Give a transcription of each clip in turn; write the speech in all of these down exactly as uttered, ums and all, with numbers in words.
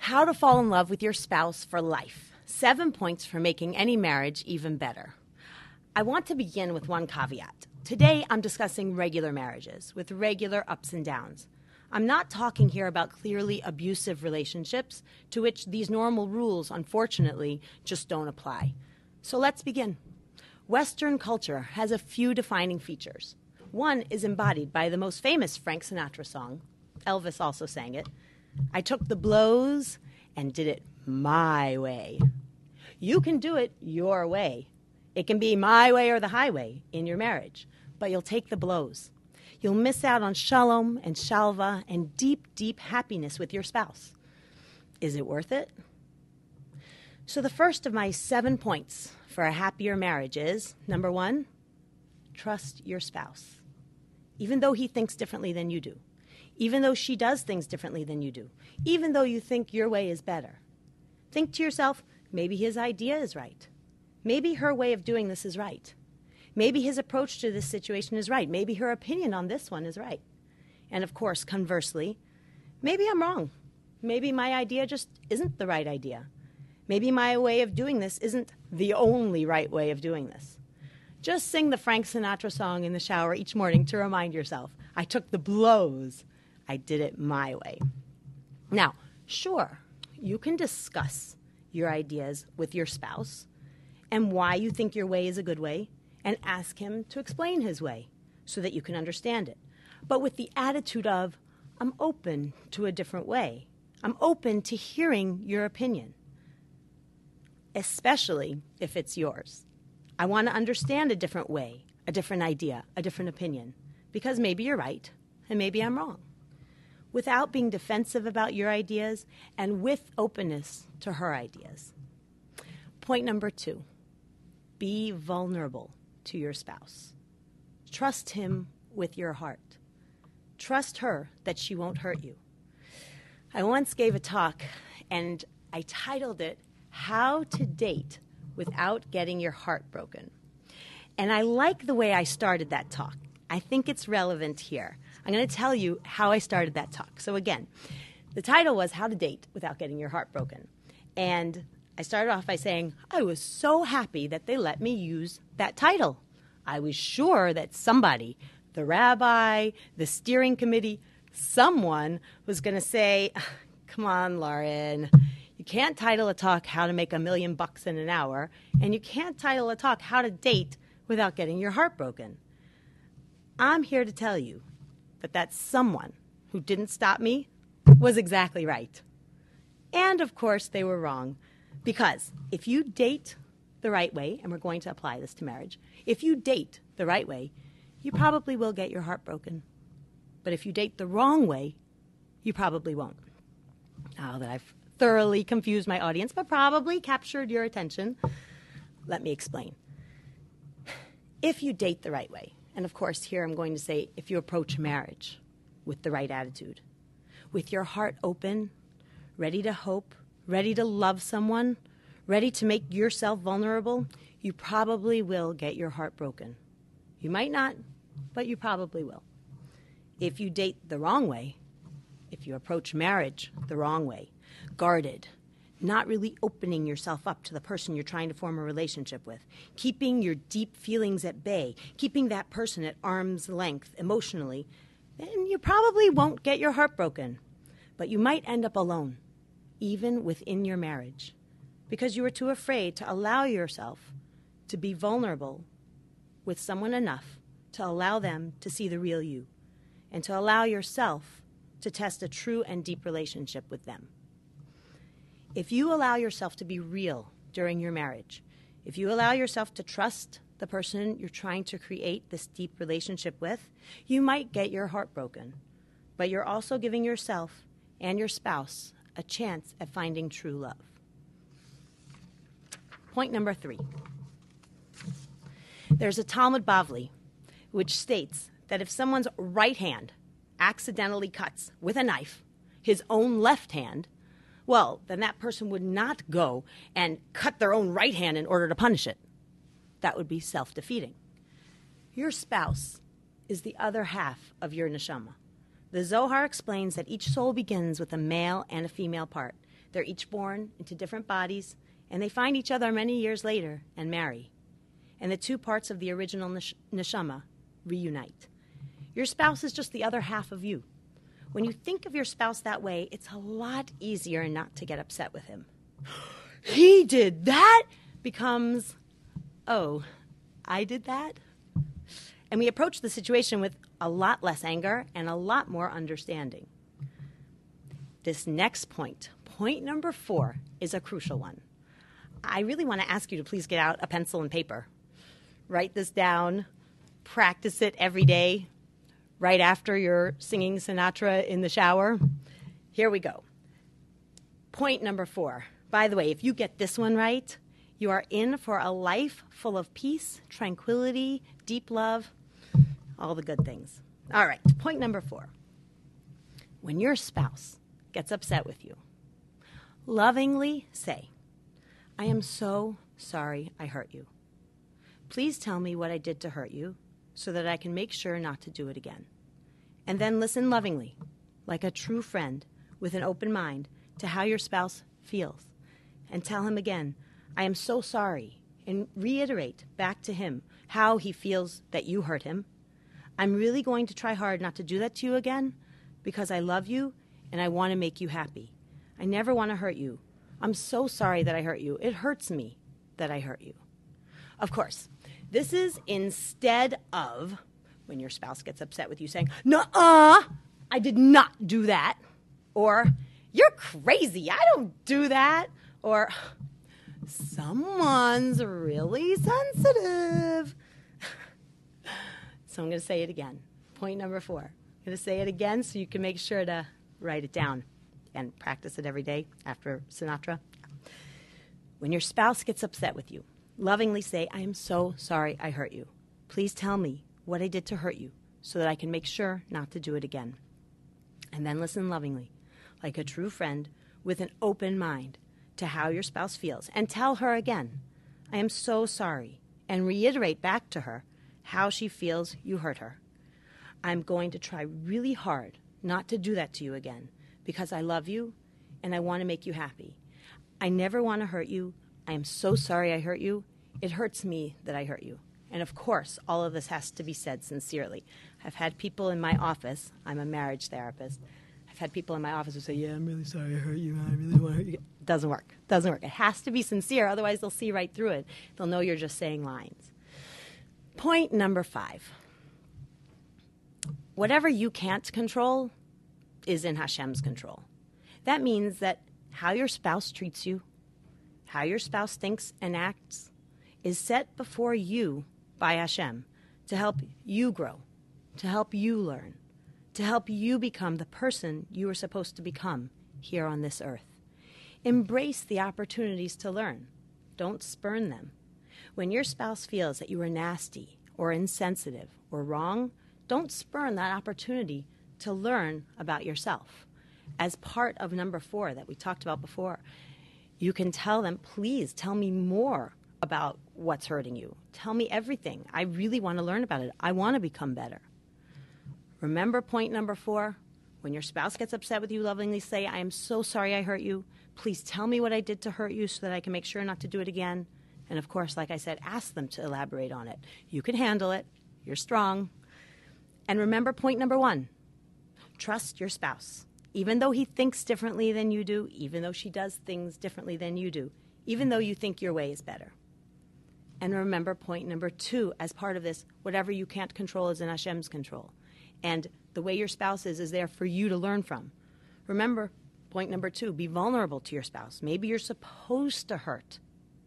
How to fall in love with your spouse for life. Seven points for making any marriage even better. I want to begin with one caveat. Today, I'm discussing regular marriages with regular ups and downs. I'm not talking here about clearly abusive relationships to which these normal rules, unfortunately, just don't apply. So let's begin. Western culture has a few defining features. One is embodied by the most famous Frank Sinatra song. Elvis also sang it. I took the blows and did it my way. You can do it your way. It can be my way or the highway in your marriage, but you'll take the blows. You'll miss out on shalom and shalva and deep, deep happiness with your spouse. Is it worth it? So the first of my seven points for a happier marriage is, number one, trust your spouse. Even though he thinks differently than you do. Even though she does things differently than you do. Even though you think your way is better. Think to yourself, maybe his idea is right. Maybe her way of doing this is right. Maybe his approach to this situation is right. Maybe her opinion on this one is right. And of course, conversely, maybe I'm wrong. Maybe my idea just isn't the right idea. Maybe my way of doing this isn't the only right way of doing this. Just sing the Frank Sinatra song in the shower each morning to remind yourself, I took the blows. I did it my way. Now, sure, you can discuss your ideas with your spouse and why you think your way is a good way and ask him to explain his way so that you can understand it. But with the attitude of, I'm open to a different way. I'm open to hearing your opinion, especially if it's yours. I want to understand a different way, a different idea, a different opinion, because maybe you're right and maybe I'm wrong. Without being defensive about your ideas and with openness to her ideas. Point number two, be vulnerable to your spouse. Trust him with your heart. Trust her that she won't hurt you. I once gave a talk and I titled it, How to Date Without Getting Your Heart Broken. And I like the way I started that talk. I think it's relevant here. I'm going to tell you how I started that talk. So again, the title was How to Date Without Getting Your Heart Broken. And I started off by saying, I was so happy that they let me use that title. I was sure that somebody, the rabbi, the steering committee, someone was going to say, come on, Lauren, you can't title a talk How to Make a Million Bucks in an Hour, and you can't title a talk How to Date Without Getting Your Heart Broken. I'm here to tell you that that someone who didn't stop me was exactly right. And, of course, they were wrong. Because if you date the right way, and we're going to apply this to marriage, if you date the right way, you probably will get your heart broken. But if you date the wrong way, you probably won't. Now that I've thoroughly confused my audience, but probably captured your attention, let me explain. If you date the right way, and of course here I'm going to say if you approach marriage with the right attitude, with your heart open, ready to hope, ready to love someone, ready to make yourself vulnerable, you probably will get your heart broken. You might not, but you probably will. If you date the wrong way, if you approach marriage the wrong way, guarded, not really opening yourself up to the person you're trying to form a relationship with, keeping your deep feelings at bay, keeping that person at arm's length emotionally, then you probably won't get your heart broken. But you might end up alone, even within your marriage, because you were too afraid to allow yourself to be vulnerable with someone enough to allow them to see the real you and to allow yourself to test a true and deep relationship with them. If you allow yourself to be real during your marriage, if you allow yourself to trust the person you're trying to create this deep relationship with, you might get your heart broken. But you're also giving yourself and your spouse a chance at finding true love. Point number three. There's a Talmud Bavli which states that if someone's right hand accidentally cuts with a knife his own left hand, well, then that person would not go and cut their own right hand in order to punish it. That would be self-defeating. Your spouse is the other half of your neshama. The Zohar explains that each soul begins with a male and a female part. They're each born into different bodies, and they find each other many years later and marry. And the two parts of the original nesh- neshama reunite. Your spouse is just the other half of you. When you think of your spouse that way, it's a lot easier not to get upset with him. He did that becomes, oh, I did that? And we approach the situation with a lot less anger and a lot more understanding. This next point, point number four, is a crucial one. I really want to ask you to please get out a pencil and paper. Write this down. Practice it every day, right after you're singing Sinatra in the shower. Here we go. Point number four. By the way, if you get this one right, you are in for a life full of peace, tranquility, deep love, all the good things. All right, point number four. When your spouse gets upset with you, lovingly say, I am so sorry I hurt you. Please tell me what I did to hurt you so that I can make sure not to do it again. And then listen lovingly, like a true friend with an open mind, to how your spouse feels. And tell him again, I am so sorry, and reiterate back to him how he feels that you hurt him. I'm really going to try hard not to do that to you again because I love you and I want to make you happy. I never want to hurt you. I'm so sorry that I hurt you. It hurts me that I hurt you. Of course, this is instead of when your spouse gets upset with you saying, nuh-uh, I did not do that. Or, you're crazy, I don't do that. Or, someone's really sensitive. So I'm going to say it again. Point number four. I'm going to say it again so you can make sure to write it down and practice it every day after Sinatra. When your spouse gets upset with you, lovingly say, I am so sorry I hurt you. Please tell me what I did to hurt you so that I can make sure not to do it again. And then listen lovingly, like a true friend with an open mind to how your spouse feels. And tell her again, I am so sorry, and reiterate back to her how she feels you hurt her. I'm going to try really hard not to do that to you again because I love you and I want to make you happy. I never want to hurt you. I am so sorry I hurt you. It hurts me that I hurt you. And of course, all of this has to be said sincerely. I've had people in my office, I'm a marriage therapist, I've had people in my office who say, yeah, I'm really sorry I hurt you. I really want to hurt you. It doesn't work. It doesn't work. It has to be sincere. Otherwise, they'll see right through it. They'll know you're just saying lines. Point number five. Whatever you can't control is in Hashem's control. That means that how your spouse treats you, how your spouse thinks and acts, is set before you by Hashem to help you grow, to help you learn, to help you become the person you were supposed to become here on this earth. Embrace the opportunities to learn. Don't spurn them. When your spouse feels that you are nasty or insensitive or wrong, don't spurn that opportunity to learn about yourself. As part of number four that we talked about before, you can tell them, please tell me more about what's hurting you. Tell me everything. I really want to learn about it. I want to become better. Remember point number four? When your spouse gets upset with you, lovingly say, I am so sorry I hurt you. Please tell me what I did to hurt you so that I can make sure not to do it again. And of course, like I said, ask them to elaborate on it. You can handle it. You're strong. And remember point number one. Trust your spouse. Even though he thinks differently than you do, even though she does things differently than you do, even though you think your way is better. And remember point number two, as part of this, whatever you can't control is in Hashem's control. And the way your spouse is is there for you to learn from. Remember, point number two, be vulnerable to your spouse. Maybe you're supposed to hurt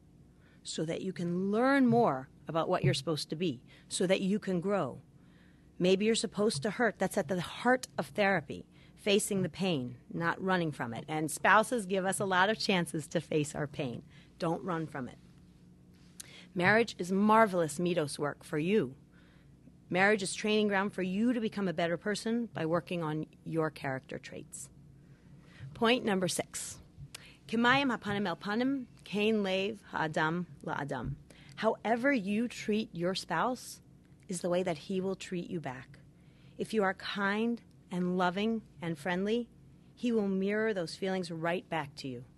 so that you can learn more about what you're supposed to be, so that you can grow. Maybe you're supposed to hurt. That's at the heart of therapy, facing the pain, not running from it. And spouses give us a lot of chances to face our pain. Don't run from it. Marriage is marvelous midos work for you. Marriage is training ground for you to become a better person by working on your character traits. Point number six. Kimayim hapanim el panim, kain lev ha'adam la'adam. However you treat your spouse is the way that he will treat you back. If you are kind and loving and friendly, he will mirror those feelings right back to you.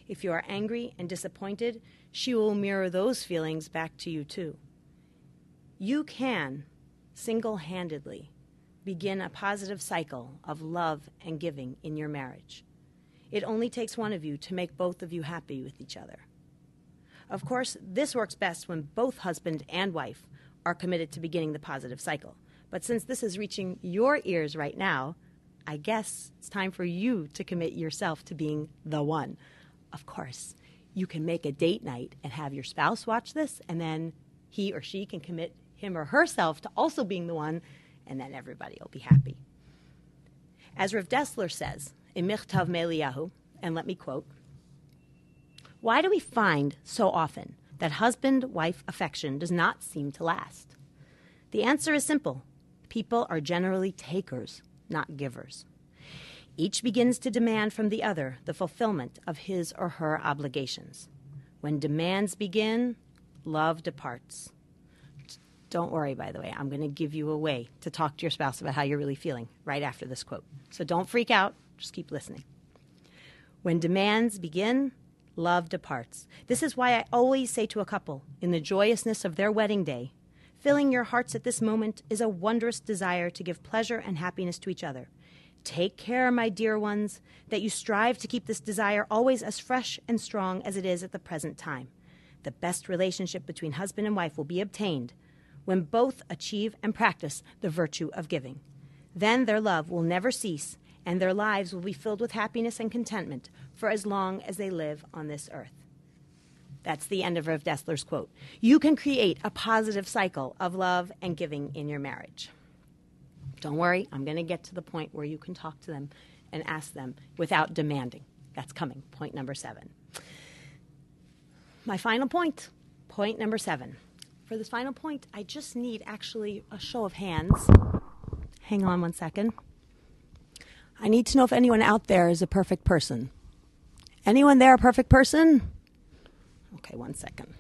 If you are angry and disappointed, she will mirror those feelings back to you too. You can, single-handedly, begin a positive cycle of love and giving in your marriage. It only takes one of you to make both of you happy with each other. Of course, this works best when both husband and wife are committed to beginning the positive cycle. But since this is reaching your ears right now, I guess it's time for you to commit yourself to being the one. Of course, you can make a date night and have your spouse watch this, and then he or she can commit him or herself to also being the one, and then everybody will be happy. As Rav Dessler says in Michtav Me'Eliyahu, and let me quote, "Why do we find so often that husband-wife affection does not seem to last? The answer is simple. People are generally takers, not givers. Each begins to demand from the other the fulfillment of his or her obligations. When demands begin, love departs." Don't worry, by the way. I'm going to give you a way to talk to your spouse about how you're really feeling right after this quote. So don't freak out. Just keep listening. When demands begin, love departs. This is why I always say to a couple, in the joyousness of their wedding day, filling your hearts at this moment is a wondrous desire to give pleasure and happiness to each other. Take care, my dear ones, that you strive to keep this desire always as fresh and strong as it is at the present time. The best relationship between husband and wife will be obtained when both achieve and practice the virtue of giving. Then their love will never cease, and their lives will be filled with happiness and contentment for as long as they live on this earth. That's the end of Rav Dessler's quote. You can create a positive cycle of love and giving in your marriage. Don't worry, I'm going to get to the point where you can talk to them and ask them without demanding. That's coming, point number seven. My final point, point number seven. For this final point, I just need actually a show of hands. Hang on one second. I need to know if anyone out there is a perfect person. Anyone there a perfect person? Okay, one second.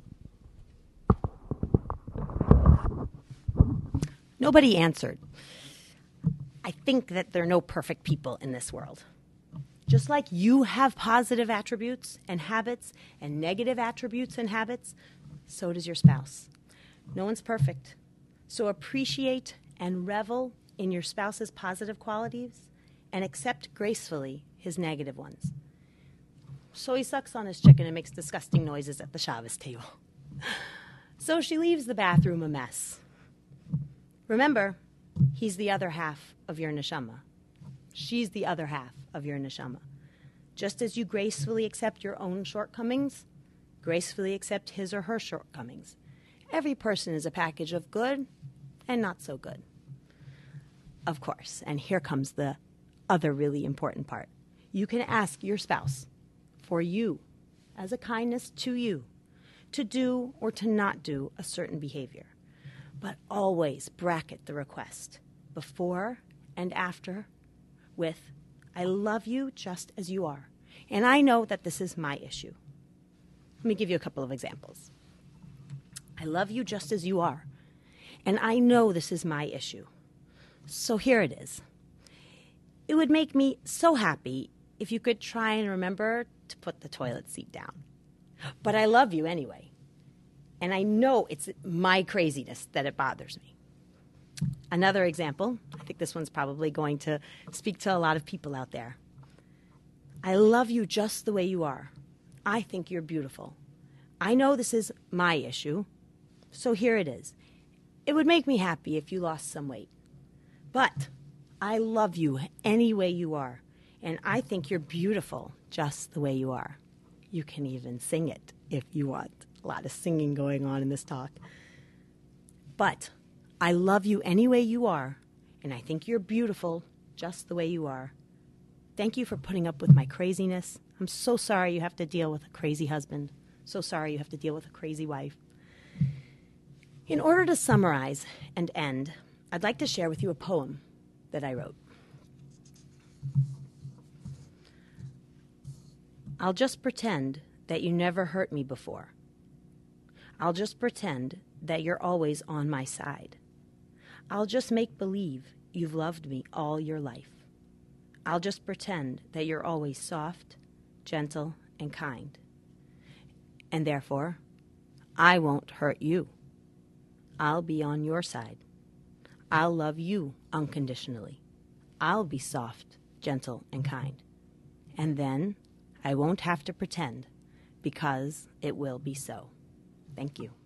Nobody answered. I think that there are no perfect people in this world. Just like you have positive attributes and habits and negative attributes and habits, so does your spouse. No one's perfect. So appreciate and revel in your spouse's positive qualities and accept gracefully his negative ones. So he sucks on his chicken and makes disgusting noises at the Shabbos table. So she leaves the bathroom a mess. Remember, he's the other half of your neshama. She's the other half of your neshama. Just as you gracefully accept your own shortcomings, gracefully accept his or her shortcomings. Every person is a package of good and not so good. Of course, and here comes the other really important part. You can ask your spouse for you, as a kindness to you, to do or to not do a certain behavior. But always bracket the request before and after with, "I love you just as you are, and I know that this is my issue." Let me give you a couple of examples. "I love you just as you are, and I know this is my issue. So here it is. It would make me so happy if you could try and remember to put the toilet seat down. But I love you anyway. And I know it's my craziness that it bothers me." Another example, I think this one's probably going to speak to a lot of people out there. "I love you just the way you are. I think you're beautiful. I know this is my issue, so here it is. It would make me happy if you lost some weight. But I love you any way you are, and I think you're beautiful just the way you are." You can even sing it if you want. A lot of singing going on in this talk. "But I love you any way you are, and I think you're beautiful just the way you are. Thank you for putting up with my craziness. I'm so sorry you have to deal with a crazy husband. So sorry you have to deal with a crazy wife." In order to summarize and end, I'd like to share with you a poem that I wrote. "I'll just pretend that you never hurt me before. I'll just pretend that you're always on my side. I'll just make believe you've loved me all your life. I'll just pretend that you're always soft, gentle, and kind. And therefore, I won't hurt you. I'll be on your side. I'll love you unconditionally. I'll be soft, gentle, and kind. And then I won't have to pretend, because it will be so. Thank you.